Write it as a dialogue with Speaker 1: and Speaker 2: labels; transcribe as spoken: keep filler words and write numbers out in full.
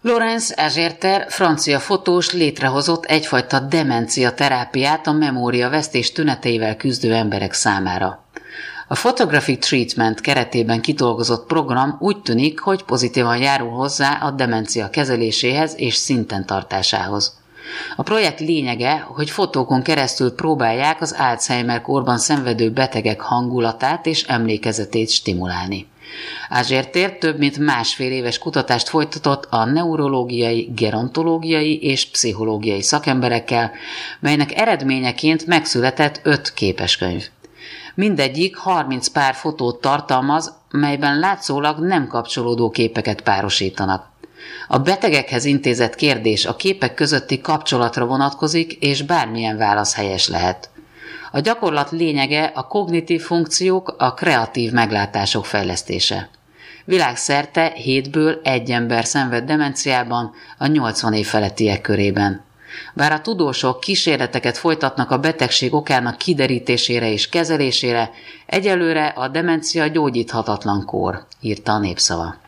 Speaker 1: Laurence Azerter, francia fotós létrehozott egyfajta demencia terápiát a memóriavesztés tüneteivel küzdő emberek számára. A Photographic Treatment keretében kidolgozott program úgy tűnik, hogy pozitívan járul hozzá a demencia kezeléséhez és szinten tartásához. A projekt lényege, hogy fotókon keresztül próbálják az Alzheimer-kórban szenvedő betegek hangulatát és emlékezetét stimulálni. Azerter több mint másfél éves kutatást folytatott a neurológiai, gerontológiai és pszichológiai szakemberekkel, melynek eredményeként megszületett öt képeskönyv. Mindegyik harminc pár fotót tartalmaz, melyben látszólag nem kapcsolódó képeket párosítanak. A betegekhez intézett kérdés a képek közötti kapcsolatra vonatkozik, és bármilyen válasz helyes lehet. A gyakorlat lényege a kognitív funkciók, a kreatív meglátások fejlesztése. Világszerte hétből egy ember szenved demenciában a nyolcvan év felettiek körében. Bár a tudósok kísérleteket folytatnak a betegség okának kiderítésére és kezelésére, egyelőre a demencia gyógyíthatatlan kór, írta a Népszava.